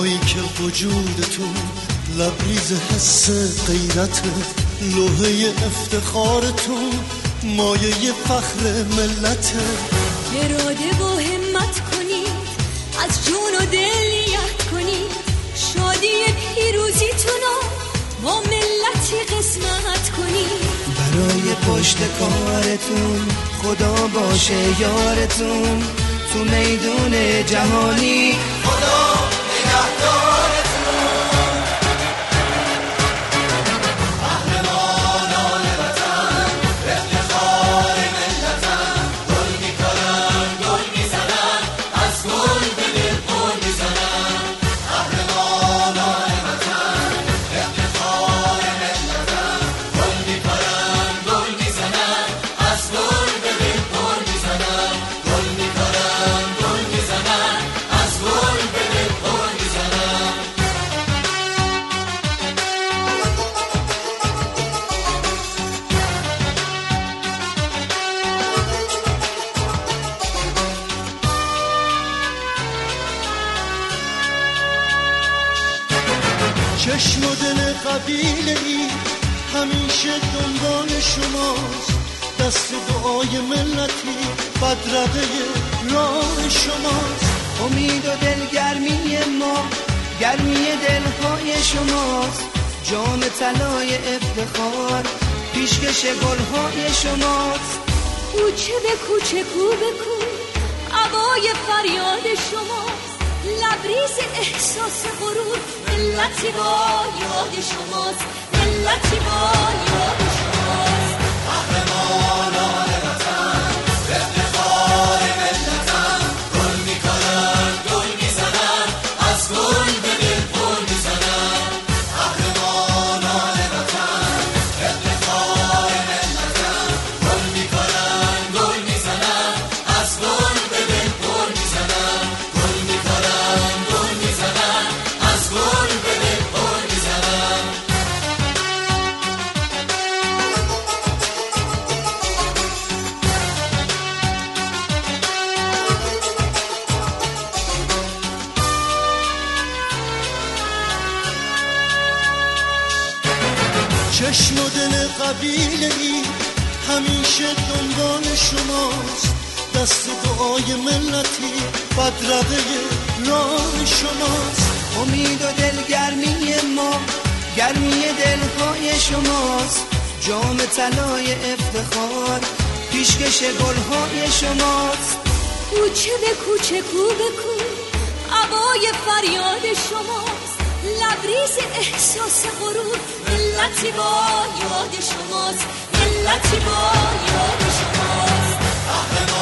تویی که وجودتون لبریز حس غیرت، لوحه افتخارتون مایه فخر ملت. اراده و همت کنید، از جون و دل یاد کنید، شادی پیروزیتونو با ملتی قسمت کنید. برای پشت کارتون خدا باشه یارتون، تو میدون جهانی خدا نگهدارتون. قهرمانان وطن افتخار ملتن، گل میکنن گل میزنن، از گل به دل گل میزنن. قهرمانان وطن افتخار ملتن، گل میکنن گل میزنن، از گل به دل گل میزنن. گل میکنن گل میزنن، از گل به دل گل میزنن. چشم و دل قبیله ای همیشه دنبال شماست، دست دعای ملتی بدرقه راه شماست. امید و دلگرمی ما گرمی دلهای شماست، جام طلای افتخار پیشکش گلهای شماست. کوچه به کوچه کو به کو هوای فریاد شماست، لبریز احساس غرور ملتی با یاد شماست، ملتی با یاد شماست. قهرمانان وطن افتخار ملتن، گل میکنن گل میزنن، از گل به دل گل میزنن. قهرمانان وطن افتخار ملتن، گل میکنن گل میزنن، از گل به دل گل میزنن. گل میکنن گل میزنن، از گل به دل گل میزنن. چشم و دل قبیله ای همیشه دنبال شماست، دست دعای ملتی بدرقه راه شماست. امید و دلگرمی ما گرمی دلهای شماست، جام طلای افتخار پیشکش گلهای شماست. کوچه به کوچه کو به کو هوای فریاد شماست، لبریز احساس غرور ملتی با یاد شماست، ملتی با یاد شماست.